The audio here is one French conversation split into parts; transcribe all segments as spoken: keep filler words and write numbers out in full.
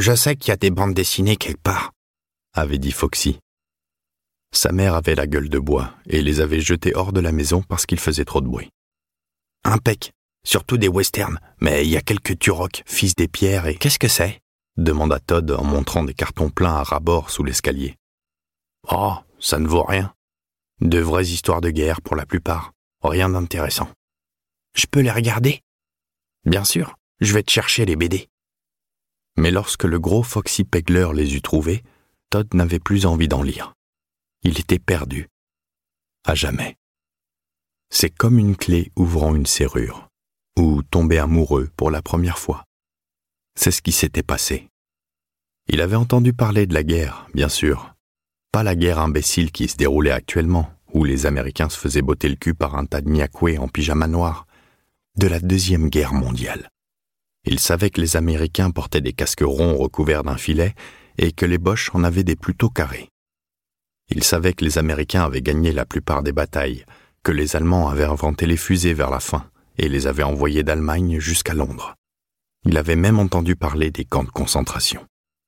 Je sais qu'il y a des bandes dessinées quelque part, avait dit Foxy. Sa mère avait la gueule de bois et les avait jetés hors de la maison parce qu'il faisait trop de bruit. Impec, surtout des westerns, mais il y a quelques Turok, fils des pierres et... Qu'est-ce que c'est ? Demanda Todd en montrant des cartons pleins à ras-bord sous l'escalier. Oh, ça ne vaut rien. De vraies histoires de guerre pour la plupart. Rien d'intéressant. Je peux les regarder ? Bien sûr, je vais te chercher les B D. Mais lorsque le gros Foxy Pegler les eut trouvés, Todd n'avait plus envie d'en lire. Il était perdu. À jamais. C'est comme une clé ouvrant une serrure, ou tomber amoureux pour la première fois. C'est ce qui s'était passé. Il avait entendu parler de la guerre, bien sûr. Pas la guerre imbécile qui se déroulait actuellement, où les Américains se faisaient botter le cul par un tas de miakoués en pyjama noir. De la Deuxième Guerre mondiale. Il savait que les Américains portaient des casques ronds recouverts d'un filet et que les Boches en avaient des plutôt carrés. Il savait que les Américains avaient gagné la plupart des batailles, que les Allemands avaient inventé les fusées vers la fin et les avaient envoyés d'Allemagne jusqu'à Londres. Il avait même entendu parler des camps de concentration.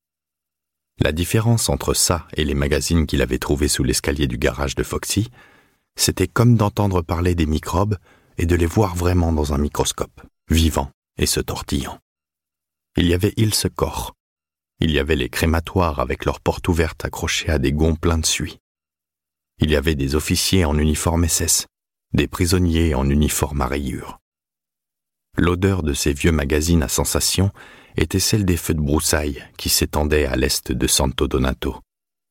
La différence entre ça et les magazines qu'il avait trouvés sous l'escalier du garage de Foxy, c'était comme d'entendre parler des microbes et de les voir vraiment dans un microscope, vivants et se tortillant. Il y avait Ilse Koch. Il y avait les crématoires avec leurs portes ouvertes accrochées à des gonds pleins de suie. Il y avait des officiers en uniforme S S, des prisonniers en uniforme à rayures. L'odeur de ces vieux magazines à sensations était celle des feux de broussailles qui s'étendaient à l'est de Santo Donato.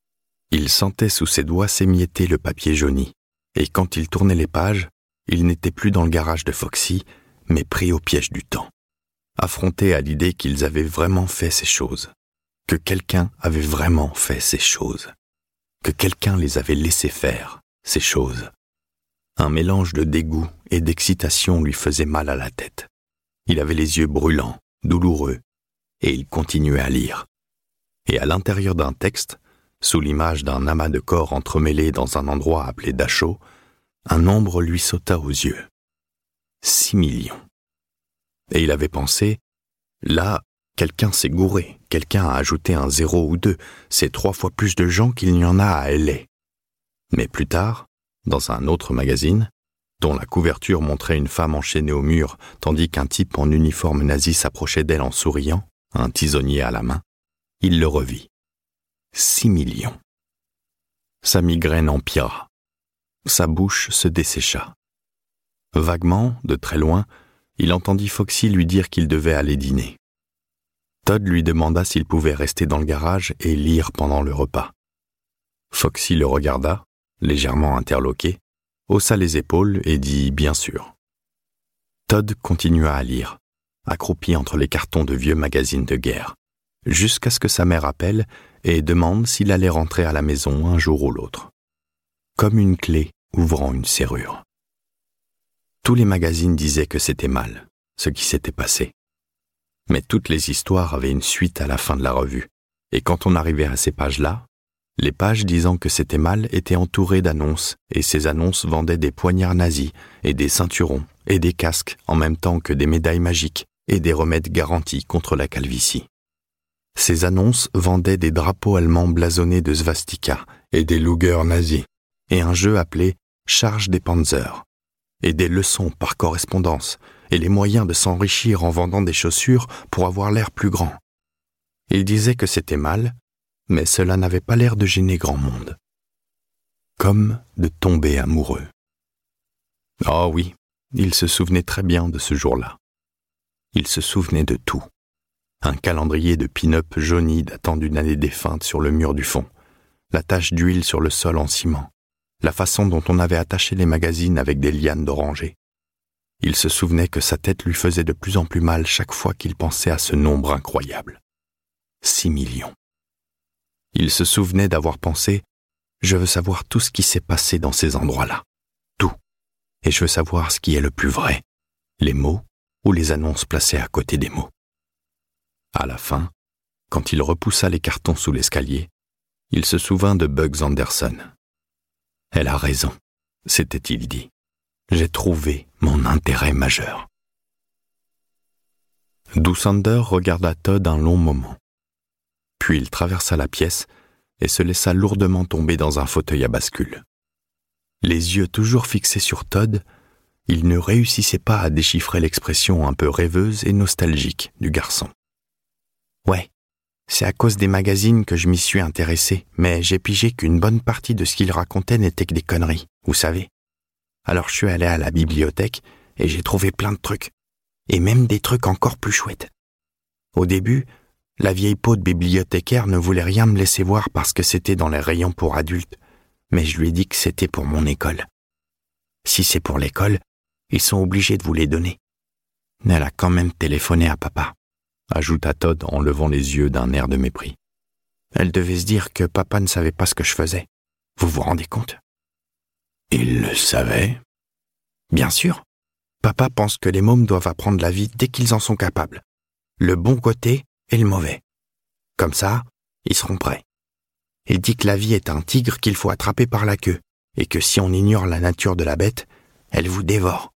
Il sentait sous ses doigts s'émietter le papier jauni, et quand il tournait les pages, il n'était plus dans le garage de Foxy, mais pris au piège du temps, affronté à l'idée qu'ils avaient vraiment fait ces choses, que quelqu'un avait vraiment fait ces choses, que quelqu'un les avait laissés faire, ces choses. Un mélange de dégoût et d'excitation lui faisait mal à la tête. Il avait les yeux brûlants, douloureux, et il continuait à lire. Et à l'intérieur d'un texte, sous l'image d'un amas de corps entremêlés dans un endroit appelé Dachau, un nombre lui sauta aux yeux. Six millions. Et il avait pensé, là, quelqu'un s'est gouré, quelqu'un a ajouté un zéro ou deux, c'est trois fois plus de gens qu'il n'y en a à L A. Mais plus tard, dans un autre magazine, dont la couverture montrait une femme enchaînée au mur, tandis qu'un type en uniforme nazi s'approchait d'elle en souriant, un tisonnier à la main, il le revit. Six millions. Sa migraine empira. Sa bouche se dessécha. Vaguement, de très loin, il entendit Foxy lui dire qu'il devait aller dîner. Todd lui demanda s'il pouvait rester dans le garage et lire pendant le repas. Foxy le regarda, légèrement interloqué, haussa les épaules et dit « bien sûr ». Todd continua à lire, accroupi entre les cartons de vieux magazines de guerre, jusqu'à ce que sa mère appelle et demande s'il allait rentrer à la maison un jour ou l'autre. Comme une clé ouvrant une serrure. Tous les magazines disaient que c'était mal, ce qui s'était passé. Mais toutes les histoires avaient une suite à la fin de la revue, et quand on arrivait à ces pages-là, les pages disant que c'était mal étaient entourées d'annonces, et ces annonces vendaient des poignards nazis, et des ceinturons, et des casques, en même temps que des médailles magiques, et des remèdes garantis contre la calvitie. Ces annonces vendaient des drapeaux allemands blasonnés de svastika, et des Luger nazis, et un jeu appelé « Charge des Panzers », et des leçons par correspondance, et les moyens de s'enrichir en vendant des chaussures pour avoir l'air plus grand. Il disait que c'était mal, mais cela n'avait pas l'air de gêner grand monde. Comme de tomber amoureux. Oh oui, il se souvenait très bien de ce jour-là. Il se souvenait de tout. Un calendrier de pin-up jauni datant d'une année défunte sur le mur du fond, la tache d'huile sur le sol en ciment, la façon dont on avait attaché les magazines avec des lianes d'oranger. Il se souvenait que sa tête lui faisait de plus en plus mal chaque fois qu'il pensait à ce nombre incroyable. Six millions. Il se souvenait d'avoir pensé « Je veux savoir tout ce qui s'est passé dans ces endroits-là. Tout. Et je veux savoir ce qui est le plus vrai. Les mots ou les annonces placées à côté des mots. » À la fin, quand il repoussa les cartons sous l'escalier, il se souvint de Bugs Anderson. « Elle a raison, » s'était-il dit. « J'ai trouvé mon intérêt majeur. » Dousander regarda Todd un long moment. Puis il traversa la pièce et se laissa lourdement tomber dans un fauteuil à bascule. Les yeux toujours fixés sur Todd, il ne réussissait pas à déchiffrer l'expression un peu rêveuse et nostalgique du garçon. « Ouais, c'est à cause des magazines que je m'y suis intéressé, mais j'ai pigé qu'une bonne partie de ce qu'il racontait n'était que des conneries, vous savez. Alors je suis allé à la bibliothèque et j'ai trouvé plein de trucs, et même des trucs encore plus chouettes. Au début, la vieille peau de bibliothécaire ne voulait rien me laisser voir parce que c'était dans les rayons pour adultes, mais je lui ai dit que c'était pour mon école. Si c'est pour l'école, ils sont obligés de vous les donner. Mais elle a quand même téléphoné à papa, ajouta Todd en levant les yeux d'un air de mépris. Elle devait se dire que papa ne savait pas ce que je faisais. Vous vous rendez compte? Il le savait? Bien sûr. Papa pense que les mômes doivent apprendre la vie dès qu'ils en sont capables. Le bon côté et le mauvais. Comme ça, ils seront prêts. Il dit que la vie est un tigre qu'il faut attraper par la queue, et que si on ignore la nature de la bête, elle vous dévore.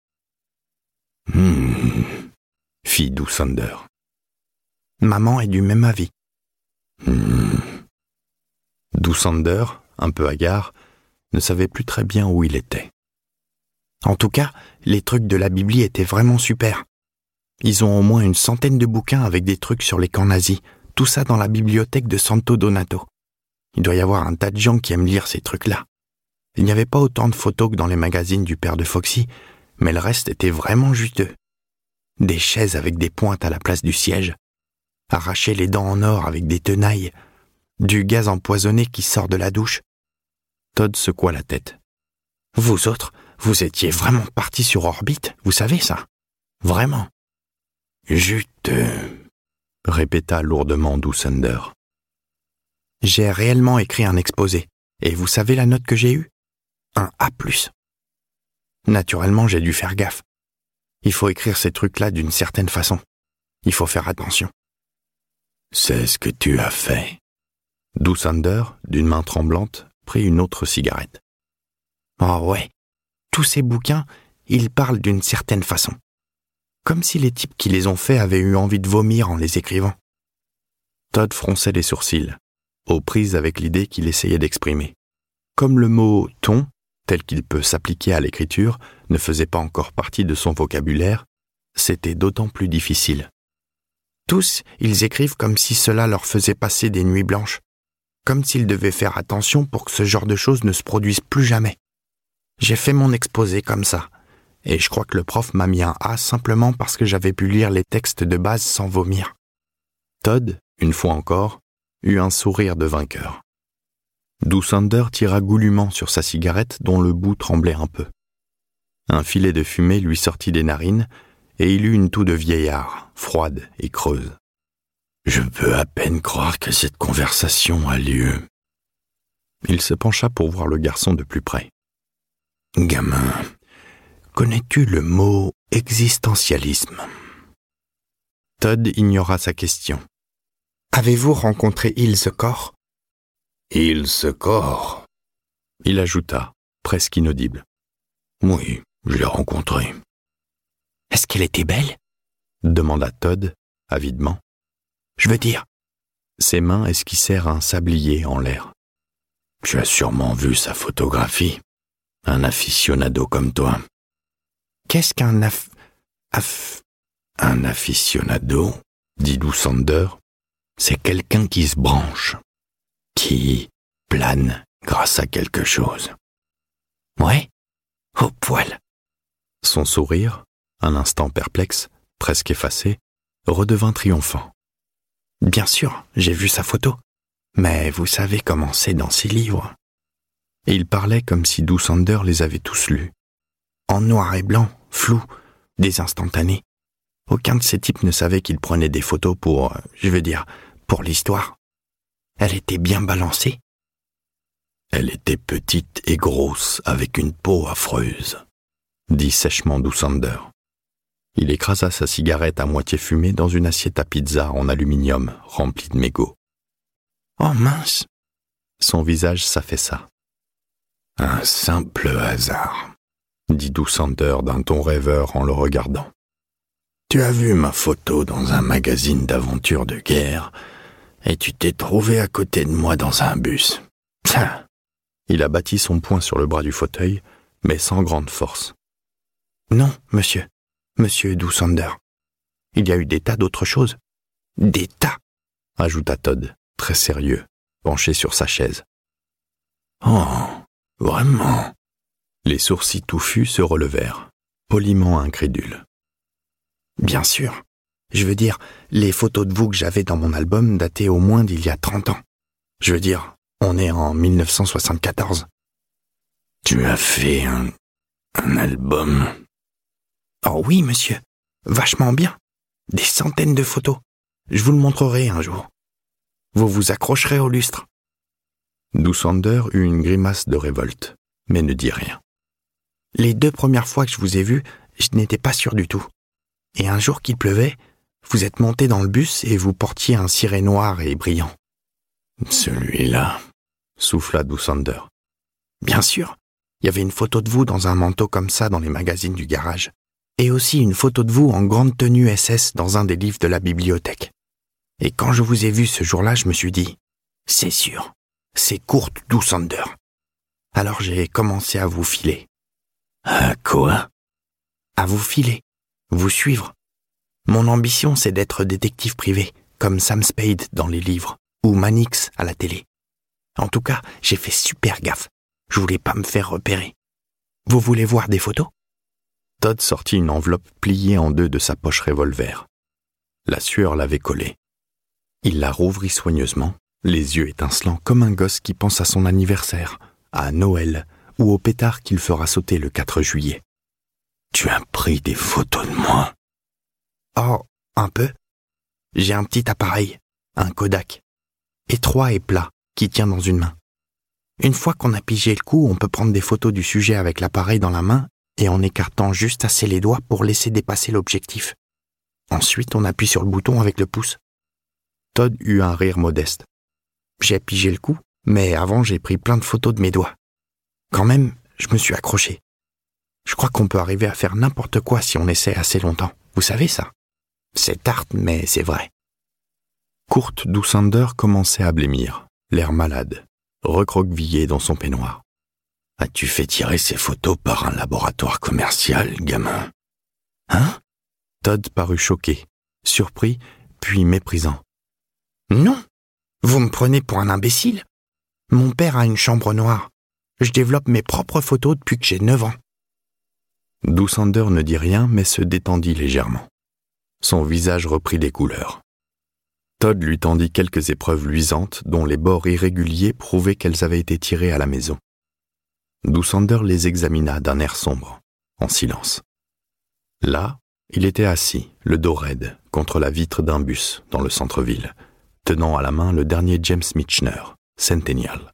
Hmm, fit Doussander. Maman est du même avis. Hmm. Doussander, un peu hagard, ne savait plus très bien où il était. En tout cas, les trucs de la Bibli étaient vraiment super. Ils ont au moins une centaine de bouquins avec des trucs sur les camps nazis, tout ça dans la bibliothèque de Santo Donato. Il doit y avoir un tas de gens qui aiment lire ces trucs-là. Il n'y avait pas autant de photos que dans les magazines du père de Foxy, mais le reste était vraiment juteux. Des chaises avec des pointes à la place du siège, arracher les dents en or avec des tenailles, du gaz empoisonné qui sort de la douche. Todd secoua la tête. « Vous autres, vous étiez vraiment partis sur orbite, vous savez ça? Vraiment. » « Juteux, » répéta lourdement Doussander. « J'ai réellement écrit un exposé, et vous savez la note que j'ai eue? Un A plus. Naturellement, j'ai dû faire gaffe. Il faut écrire ces trucs-là d'une certaine façon. Il faut faire attention. »« C'est ce que tu as fait. » Doussander, d'une main tremblante, prit une autre cigarette. « Oh ouais, tous ces bouquins, ils parlent d'une certaine façon. Comme si les types qui les ont faits avaient eu envie de vomir en les écrivant. » Todd fronçait les sourcils, aux prises avec l'idée qu'il essayait d'exprimer. Comme le mot « ton », tel qu'il peut s'appliquer à l'écriture, ne faisait pas encore partie de son vocabulaire, c'était d'autant plus difficile. Tous, ils écrivent comme si cela leur faisait passer des nuits blanches, comme s'ils devaient faire attention pour que ce genre de choses ne se produise plus jamais. J'ai fait mon exposé comme ça, et je crois que le prof m'a mis un A simplement parce que j'avais pu lire les textes de base sans vomir. Todd, une fois encore, eut un sourire de vainqueur. Doussander tira goulûment sur sa cigarette dont le bout tremblait un peu. Un filet de fumée lui sortit des narines et il eut une toux de vieillard, froide et creuse. « Je peux à peine croire que cette conversation a lieu. » Il se pencha pour voir le garçon de plus près. « Gamin, connais-tu le mot existentialisme? » Todd ignora sa question. « Avez-vous rencontré Ilse Corr? »« Ilse Corr » il ajouta, presque inaudible. « Oui, je l'ai rencontrée. »« Est-ce qu'elle était belle? » demanda Todd, avidement. « Je veux dire... » Ses mains esquissèrent un sablier en l'air. « Tu as sûrement vu sa photographie. Un aficionado comme toi. »« Qu'est-ce qu'un aff... aff... » « Un aficionado, dit Doussander, c'est quelqu'un qui se branche, qui plane grâce à quelque chose. »« Ouais, au poil. » Son sourire, un instant perplexe, presque effacé, redevint triomphant. « Bien sûr, j'ai vu sa photo, mais vous savez comment c'est dans ses livres. » Et il parlait comme si Doussander les avait tous lus. En noir et blanc, flou, des instantanés. Aucun de ces types ne savait qu'il prenait des photos pour, je veux dire, pour l'histoire. Elle était bien balancée. Elle était petite et grosse, avec une peau affreuse, dit sèchement Doussander. Il écrasa sa cigarette à moitié fumée dans une assiette à pizza en aluminium remplie de mégots. Oh mince! Son visage s'affaissa. Un simple hasard, dit Doussander d'un ton rêveur en le regardant. Tu as vu ma photo dans un magazine d'aventures de guerre, Et tu t'es trouvé à côté de moi dans un bus. Tiens. Il abattit son poing sur le bras du fauteuil, mais sans grande force. Non, monsieur. Monsieur Doosander. Il y a eu des tas d'autres choses. Des tas, ajouta Todd, très sérieux, penché sur sa chaise. Oh, vraiment? Les sourcils touffus se relevèrent, poliment incrédules. Bien sûr. Je veux dire, les photos de vous que j'avais dans mon album dataient au moins d'il y a trente ans. Je veux dire, on est en mille neuf cent soixante-quatorze. Tu as fait un, un album? Oh oui, monsieur. Vachement bien. Des centaines de photos. Je vous le montrerai un jour. Vous vous accrocherez au lustre. Doosander eut une grimace de révolte, mais ne dit rien. Les deux premières fois que je vous ai vu, je n'étais pas sûr du tout. Et un jour qu'il pleuvait, vous êtes monté dans le bus et vous portiez un ciré noir et brillant. Celui-là, souffla Doosander. Bien sûr, il y avait une photo de vous dans un manteau comme ça dans les magazines du garage. Et aussi une photo de vous en grande tenue S S dans un des livres de la bibliothèque. Et quand je vous ai vu ce jour-là, je me suis dit, c'est sûr, c'est Kurt Doosander. Alors j'ai commencé à vous filer. À quoi? À vous filer, vous suivre. Mon ambition, c'est d'être détective privé, comme Sam Spade dans les livres, ou Mannix à la télé. En tout cas, j'ai fait super gaffe. Je voulais pas me faire repérer. Vous voulez voir des photos? Todd sortit une enveloppe pliée en deux de sa poche revolver. La sueur l'avait collée. Il la rouvrit soigneusement, les yeux étincelants comme un gosse qui pense à son anniversaire, à Noël ou au pétard qu'il fera sauter le quatre juillet. « Tu as pris des photos de moi ?» « Oh, un peu. J'ai un petit appareil, un Kodak, étroit et plat, qui tient dans une main. Une fois qu'on a pigé le coup, on peut prendre des photos du sujet avec l'appareil dans la main et en écartant juste assez les doigts pour laisser dépasser l'objectif. Ensuite, on appuie sur le bouton avec le pouce. » Todd eut un rire modeste. « J'ai pigé le coup, mais avant j'ai pris plein de photos de mes doigts. Quand même, je me suis accroché. Je crois qu'on peut arriver à faire n'importe quoi si on essaie assez longtemps. Vous savez ça? C'est tarte, mais c'est vrai. » Kurt Doosander commençait à blêmir, l'air malade, recroquevillé dans son peignoir. « As-tu fait tirer ces photos par un laboratoire commercial, gamin? »« Hein ?» Todd parut choqué, surpris, puis méprisant. « Non, vous me prenez pour un imbécile. Mon père a une chambre noire. Je développe mes propres photos depuis que j'ai neuf ans. » Doosander ne dit rien, mais se détendit légèrement. Son visage reprit des couleurs. Todd lui tendit quelques épreuves luisantes dont les bords irréguliers prouvaient qu'elles avaient été tirées à la maison. Doosander les examina d'un air sombre, en silence. Là, il était assis, le dos raide, contre la vitre d'un bus dans le centre-ville, tenant à la main le dernier James Michener, Centennial.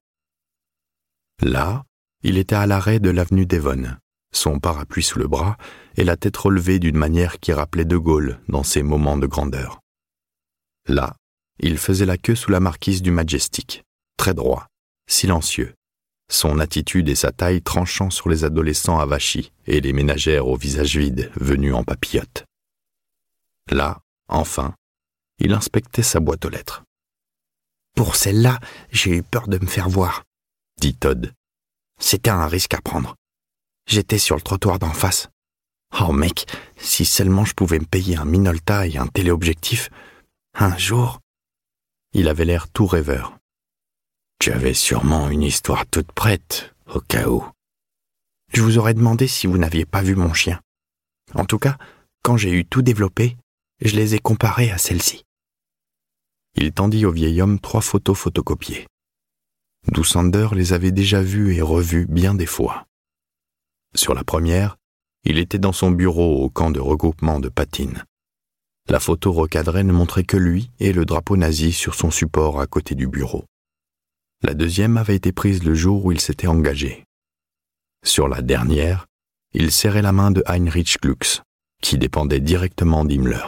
Là, il était à l'arrêt de l'avenue Devon, son parapluie sous le bras et la tête relevée d'une manière qui rappelait De Gaulle dans ses moments de grandeur. Là, il faisait la queue sous la marquise du Majestic, très droit, silencieux, son attitude et sa taille tranchant sur les adolescents avachis et les ménagères au visage vide venus en papillote. Là, enfin, il inspectait sa boîte aux lettres. « Pour celle-là, j'ai eu peur de me faire voir, » dit Todd. « C'était un risque à prendre. J'étais sur le trottoir d'en face. Oh mec, si seulement je pouvais me payer un Minolta et un téléobjectif, un jour... » Il avait l'air tout rêveur. « Tu avais sûrement une histoire toute prête, au cas où. » Je vous aurais demandé si vous n'aviez pas vu mon chien. En tout cas, quand j'ai eu tout développé, je les ai comparés à celle-ci. Il tendit au vieil homme trois photos photocopiées. Doosander les avait déjà vues et revues bien des fois. Sur la première, il était dans son bureau au camp de regroupement de Patine. La photo recadrée ne montrait que lui et le drapeau nazi sur son support à côté du bureau. La deuxième avait été prise le jour où il s'était engagé. Sur la dernière, il serrait la main de Heinrich Glücks, qui dépendait directement d'Himmler.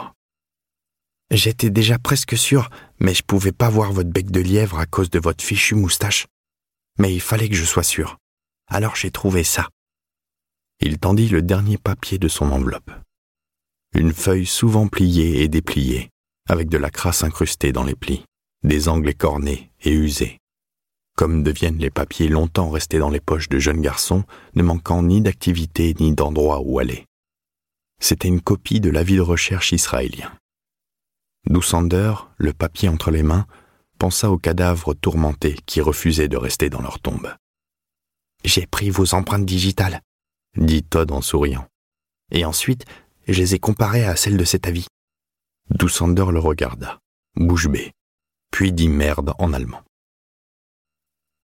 « J'étais déjà presque sûr, mais je pouvais pas voir votre bec de lièvre à cause de votre fichue moustache. Mais il fallait que je sois sûr. Alors j'ai trouvé ça. » Il tendit le dernier papier de son enveloppe. Une feuille souvent pliée et dépliée, avec de la crasse incrustée dans les plis, des angles écornés et usés, comme deviennent les papiers longtemps restés dans les poches de jeunes garçons, ne manquant ni d'activité ni d'endroit où aller. C'était une copie de l'avis de recherche israélien. Dousander, le papier entre les mains, pensa aux cadavres tourmentés qui refusaient de rester dans leur tombe. « J'ai pris vos empreintes digitales, » dit Todd en souriant. « Et ensuite, je les ai comparées à celles de cet avis. » Dousander le regarda, bouche bée, puis dit merde en allemand.